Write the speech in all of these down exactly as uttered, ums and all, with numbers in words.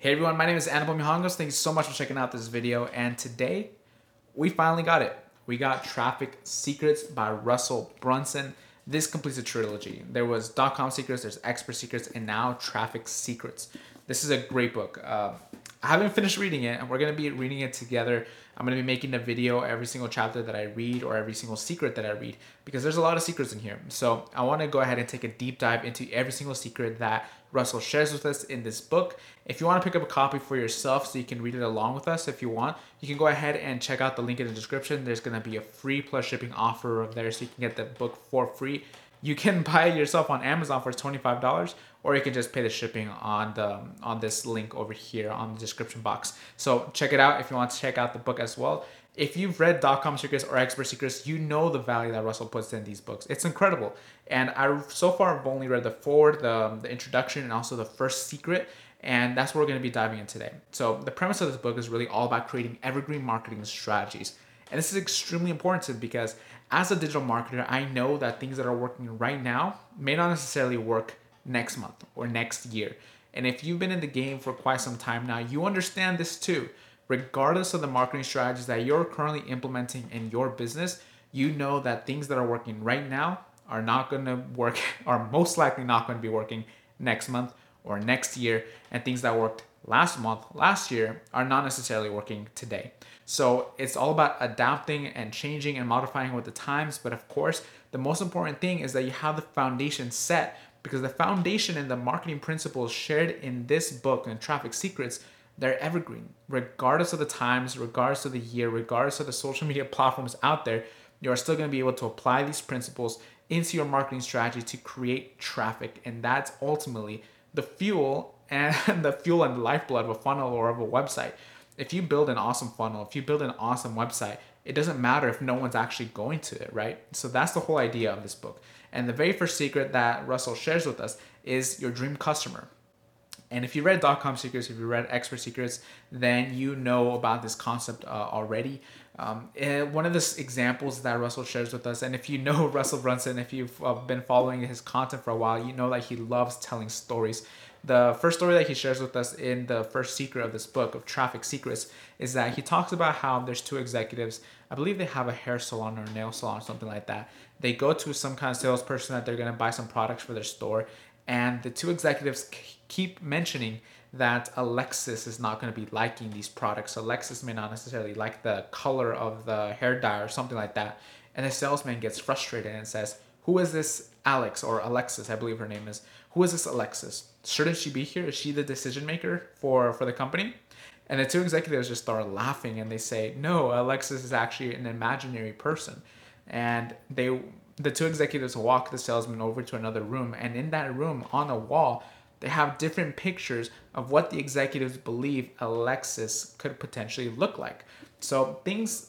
Hey everyone, my name is Annabelle Mihangos. Thank you so much for checking out this video. And today, we finally got it. We got Traffic Secrets by Russell Brunson. This completes a trilogy. There was dot-com secrets, there's expert secrets, and now Traffic Secrets. This is a great book. Uh, I haven't finished reading it, and we're going to be reading it together. I'm going to be making a video every single chapter that I read or every single secret that I read because there's a lot of secrets in here. So I want to go ahead and take a deep dive into every single secret that Russell shares with us in this book. If you want to pick up a copy for yourself so you can read it along with us if you want, you can go ahead and check out the link in the description. There's going to be a free plus shipping offer over there so you can get the book for free. You can buy it yourself on Amazon for twenty-five dollars, or you can just pay the shipping on the on this link over here on the description box. So check it out if you want to check out the book as well. If you've read dot-com secrets or expert secrets, you know the value that Russell puts in these books. It's incredible. And I so far have only read the forward, the, the introduction, and also the first secret. And that's what we're going to be diving in today. So the premise of this book is really all about creating evergreen marketing strategies. And this is extremely important because as a digital marketer, I know that things that are working right now may not necessarily work next month or next year. And if you've been in the game for quite some time now, you understand this too. Regardless of the marketing strategies that you're currently implementing in your business, you know that things that are working right now are not going to work, are most likely not going to be working next month or next year. And things that worked last month, last year, are not necessarily working today. So it's all about adapting and changing and modifying with the times. But of course, the most important thing is that you have the foundation set, because the foundation and the marketing principles shared in this book and Traffic Secrets, they're evergreen. Regardless of the times, regardless of the year, regardless of the social media platforms out there, you are still going to be able to apply these principles into your marketing strategy to create traffic. And that's ultimately the fuel and the fuel and the lifeblood of a funnel or of a website. If you build an awesome funnel, if you build an awesome website, it doesn't matter if no one's actually going to it, right? So that's the whole idea of this book. And the very first secret that Russell shares with us is your dream customer. And if you read dot-com secrets, if you read expert secrets, then you know about this concept uh, already. Um, one of the examples that Russell shares with us, and if you know Russell Brunson, if you've uh, been following his content for a while, you know that he loves telling stories. The first story that he shares with us in the first secret of this book of Traffic Secrets is that he talks about how there's two executives. I believe they have a hair salon or a nail salon or something like that. They go to some kind of salesperson that they're going to buy some products for their store. And the two executives keep mentioning that Alexis is not going to be liking these products. Alexis may not necessarily like the color of the hair dye or something like that. And the salesman gets frustrated and says, "Who is this Alex or Alexis?" I believe her name is. "Who is this Alexis? Shouldn't she be here? Is she the decision maker for, for the company?" And the two executives just start laughing and they say, "No, Alexis is actually an imaginary person." And they... The two executives walk the salesman over to another room, and in that room, on a wall, they have different pictures of what the executives believe Alexis could potentially look like. So things,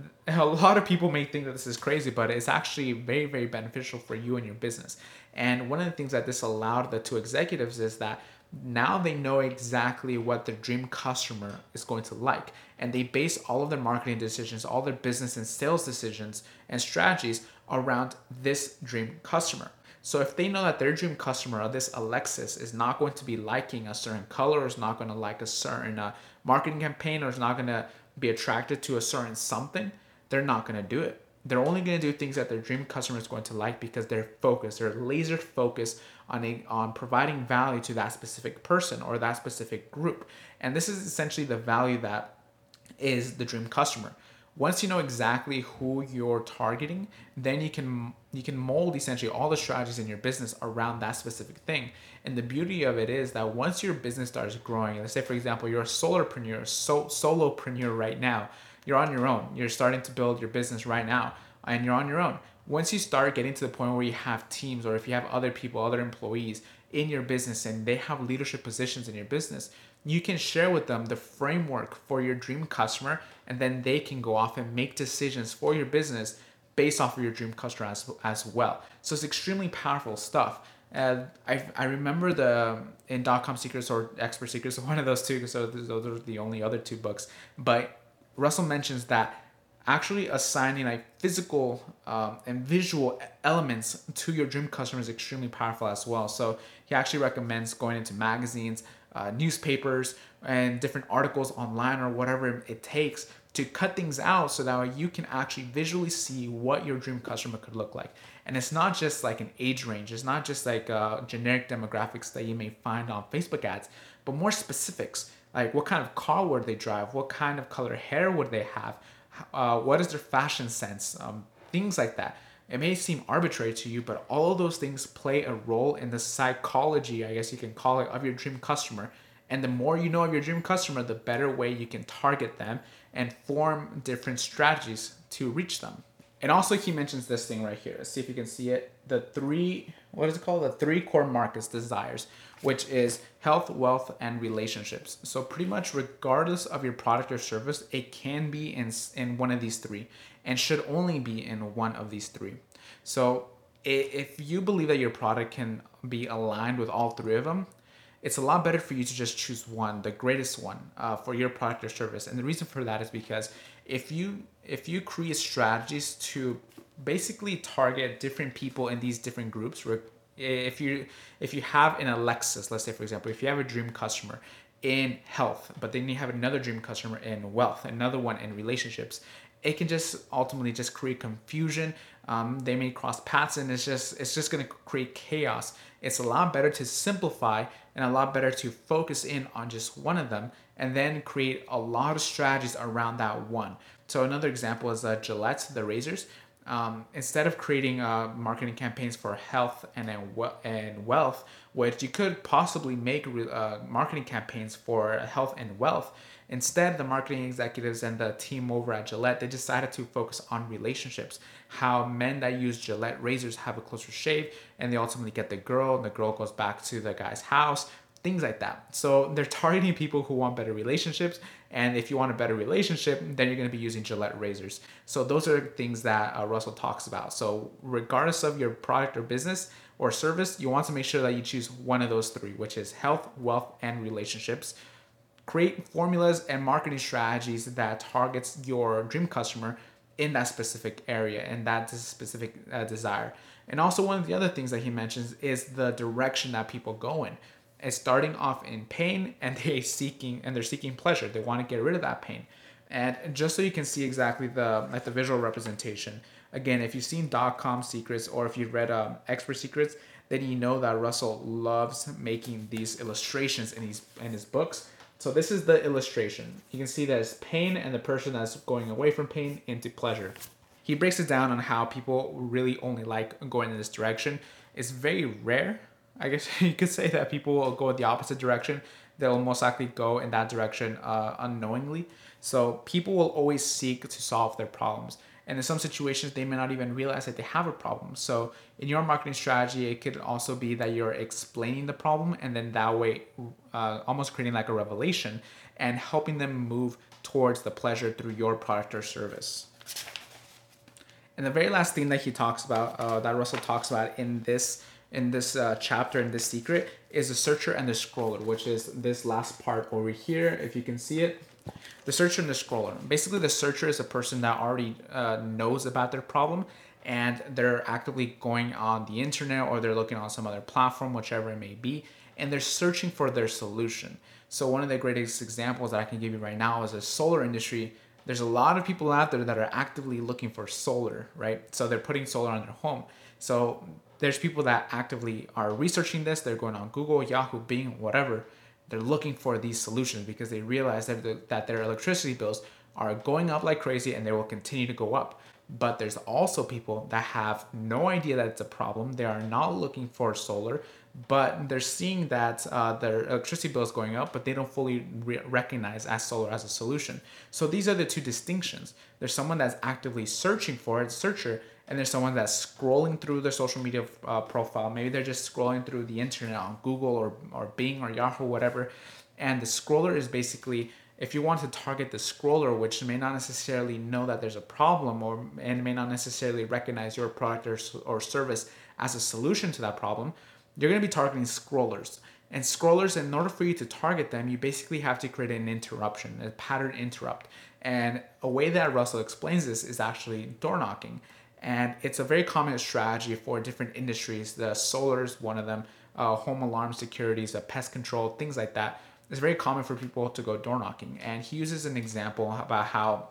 a lot of people may think that this is crazy, but it's actually very, very beneficial for you and your business. And one of the things that this allowed the two executives is that now they know exactly what their dream customer is going to like. And they base all of their marketing decisions, all their business and sales decisions and strategies around this dream customer. So if they know that their dream customer, or this Alexis, is not going to be liking a certain color, or is not going to like a certain uh, marketing campaign, or is not going to be attracted to a certain something, they're not going to do it. They're only going to do things that their dream customer is going to like because they're focused. They're laser focused on a, on providing value to that specific person or that specific group. And this is essentially the value that is the dream customer. Once you know exactly who you're targeting, then you can you can mold essentially all the strategies in your business around that specific thing. And the beauty of it is that once your business starts growing, let's say for example you're a solopreneur, so solopreneur right now, you're on your own. You're starting to build your business right now, and you're on your own. Once you start getting to the point where you have teams, or if you have other people, other employees in your business, and they have leadership positions in your business, you can share with them the framework for your dream customer, and then they can go off and make decisions for your business based off of your dream customer as, as well. So it's extremely powerful stuff. Uh, I, I remember the in dot-com secrets or expert secrets, one of those two, so those are the only other two books. But Russell mentions that actually assigning like physical um, and visual elements to your dream customer is extremely powerful as well. So he actually recommends going into magazines, uh, newspapers and different articles online or whatever it takes to cut things out so that you can actually visually see what your dream customer could look like. And it's not just like an age range, it's not just like uh, generic demographics that you may find on Facebook ads, but more specifics, like what kind of car would they drive, what kind of color hair would they have, uh, what is their fashion sense, um, things like that. It may seem arbitrary to you, but all of those things play a role in the psychology, I guess you can call it, of your dream customer. And the more you know of your dream customer, the better way you can target them and form different strategies to reach them. And also he mentions this thing right here. Let's see if you can see it. The three, what is it called? The three core markets desires, which is health, wealth, and relationships. So pretty much regardless of your product or service, it can be in, in one of these three and should only be in one of these three. So if you believe that your product can be aligned with all three of them, it's a lot better for you to just choose one, the greatest one uh, for your product or service. And the reason for that is because if you if you create strategies to basically target different people in these different groups, if you if you have an Alexis, let's say for example, if you have a dream customer in health, but then you have another dream customer in wealth, another one in relationships, it can just ultimately just create confusion. Um, they may cross paths, and it's just it's just going to create chaos. It's a lot better to simplify and a lot better to focus in on just one of them and then create a lot of strategies around that one. So another example is uh, Gillette, the razors. Um, instead of creating uh, marketing campaigns for health and and wealth, which you could possibly make uh, marketing campaigns for health and wealth, instead the marketing executives and the team over at Gillette, they decided to focus on relationships. How men that use Gillette razors have a closer shave, and they ultimately get the girl, and the girl goes back to the guy's house, things like that. So they're targeting people who want better relationships, and if you want a better relationship, then you're going to be using Gillette razors. So those are things that uh, Russell talks about. So regardless of your product or business or service, you want to make sure that you choose one of those three, which is health, wealth, and relationships. Create formulas and marketing strategies that targets your dream customer in that specific area and that specific uh, desire. And also one of the other things that he mentions is the direction that people go in. It's starting off in pain, and they seeking and they're seeking pleasure. They want to get rid of that pain. And just so you can see exactly the like the visual representation. Again, if you've seen dot-com secrets or if you've read um, Expert Secrets, then you know that Russell loves making these illustrations in his in his books. So this is the illustration. You can see that it's pain and the person that's going away from pain into pleasure. He breaks it down on how people really only like going in this direction. It's very rare, I guess you could say, that people will go the opposite direction. They'll most likely go in that direction uh, unknowingly. So people will always seek to solve their problems. And in some situations, they may not even realize that they have a problem. So in your marketing strategy, it could also be that you're explaining the problem, and then that way uh, almost creating like a revelation and helping them move towards the pleasure through your product or service. And the very last thing that he talks about, uh, that Russell talks about in this in this uh, chapter, in this secret, is the searcher and the scroller, which is this last part over here, if you can see it. The searcher and the scroller. Basically, the searcher is a person that already uh, knows about their problem, and they're actively going on the internet or they're looking on some other platform, whichever it may be, and they're searching for their solution. So one of the greatest examples that I can give you right now is the solar industry. There's a lot of people out there that are actively looking for solar, right? So they're putting solar on their home. So there's people that actively are researching this. They're going on Google, Yahoo, Bing, whatever. They're looking for these solutions because they realize that, the, that their electricity bills are going up like crazy and they will continue to go up. But there's also people that have no idea that it's a problem. They are not looking for solar, but they're seeing that uh, their electricity bill is going up, but they don't fully re- recognize as solar as a solution. So these are the two distinctions. There's someone that's actively searching for it, searcher, and there's someone that's scrolling through their social media uh, profile. Maybe they're just scrolling through the internet on Google or, or Bing or Yahoo, whatever. And the scroller is basically, if you want to target the scroller, which may not necessarily know that there's a problem or and may not necessarily recognize your product or, or service as a solution to that problem, you're going to be targeting scrollers. And scrollers, in order for you to target them, you basically have to create an interruption, a pattern interrupt. And a way that Russell explains this is actually door knocking. And it's a very common strategy for different industries. The solar is one of them. uh, home alarm securities, uh, pest control, things like that. It's very common for people to go door knocking. And he uses an example about how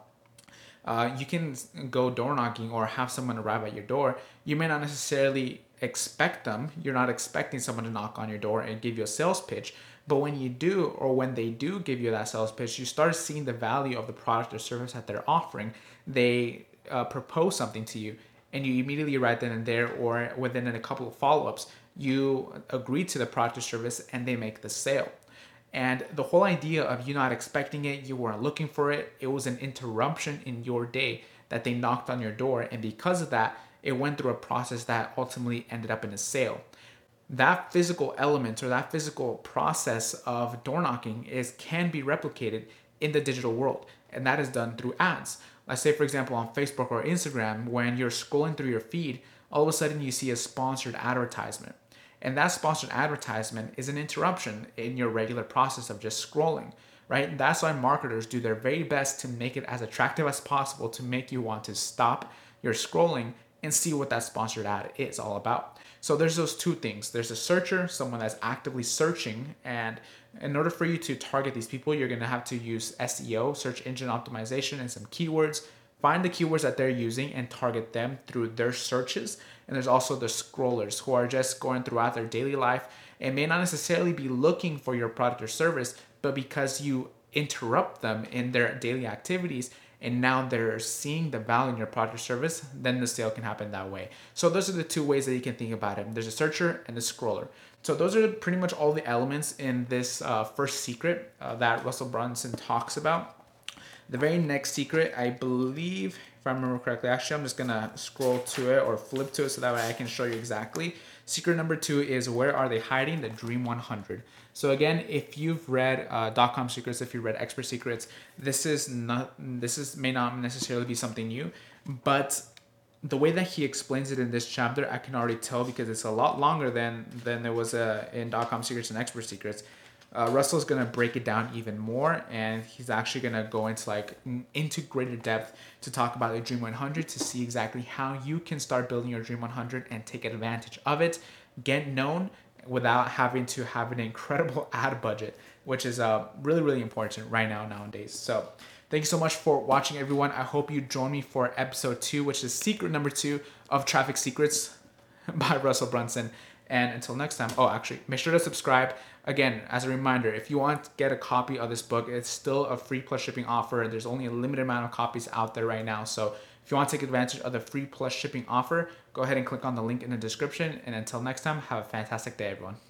uh, you can go door knocking or have someone arrive at your door. You may not necessarily expect them. You're not expecting someone to knock on your door and give you a sales pitch. But when you do, or when they do give you that sales pitch, you start seeing the value of the product or service that they're offering. They uh, propose something to you, and you immediately right then and there, or within a couple of follow-ups, you agree to the product or service and they make the sale. And the whole idea of you not expecting it, you weren't looking for it, it was an interruption in your day that they knocked on your door. And because of that, it went through a process that ultimately ended up in a sale. That physical element or that physical process of door knocking is can be replicated in the digital world. And that is done through ads. Let's say, for example, on Facebook or Instagram, when you're scrolling through your feed, all of a sudden you see a sponsored advertisement. And that sponsored advertisement is an interruption in your regular process of just scrolling, right? That's why marketers do their very best to make it as attractive as possible to make you want to stop your scrolling and see what that sponsored ad is all about. So there's those two things. There's a searcher, someone that's actively searching, and in order for you to target these people, you're going to have to use S E O, search engine optimization, and some keywords. Find the keywords that they're using and target them through their searches. And there's also the scrollers who are just going throughout their daily life and may not necessarily be looking for your product or service, but because you interrupt them in their daily activities and now they're seeing the value in your product or service, then the sale can happen that way. So those are the two ways that you can think about it. There's a searcher and a scroller. So those are pretty much all the elements in this uh, first secret uh, that Russell Brunson talks about. The very next secret, I believe, if I remember correctly, actually I'm just gonna scroll to it or flip to it so that way I can show you exactly. Secret number two is where are they hiding the Dream one hundred? So again, if you've read uh, dot-com secrets, if you've read expert secrets, this is not, this is may not necessarily be something new, but the way that he explains it in this chapter, I can already tell because it's a lot longer than than there was uh, in dot-com secrets and expert secrets. Uh, Russell's gonna break it down even more, and he's actually gonna go into like into greater depth to talk about the Dream one hundred to see exactly how you can start building your Dream one hundred and take advantage of it, get known without having to have an incredible ad budget, which is uh, really really important right now nowadays. So thank you so much for watching, everyone. I hope you join me for episode two, which is secret number two of Traffic Secrets by Russell Brunson. And until next time, oh, actually, make sure to subscribe. Again, as a reminder, if you want to get a copy of this book, it's still a free plus shipping offer. There's only a limited amount of copies out there right now. So if you want to take advantage of the free plus shipping offer, go ahead and click on the link in the description. And until next time, have a fantastic day, everyone.